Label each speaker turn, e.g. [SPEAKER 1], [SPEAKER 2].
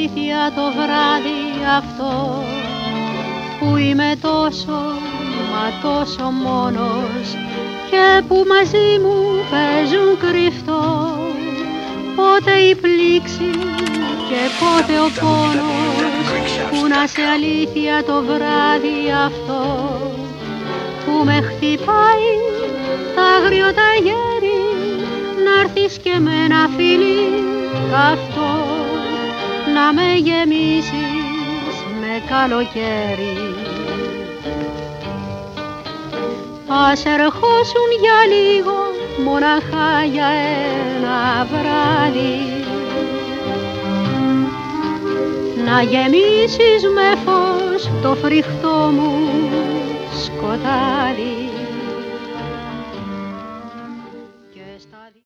[SPEAKER 1] αλήθεια το βράδυ αυτό που είμαι τόσο μα τόσο μόνος και που μαζί μου παίζουν κρυφτό πότε η πλήξη και πότε ο πόνος που να σε αλήθεια το βράδυ αυτό που με χτυπάει τ' άγριο ταγέρι να'ρθεις και με ένα φιλί καυτό να με γεμίσεις με καλοκαίρι. Ας ερχόσουν για λίγο μοναχά για ένα βράδυ να γεμίσεις με φως το φρικτό μου σκοτάδι.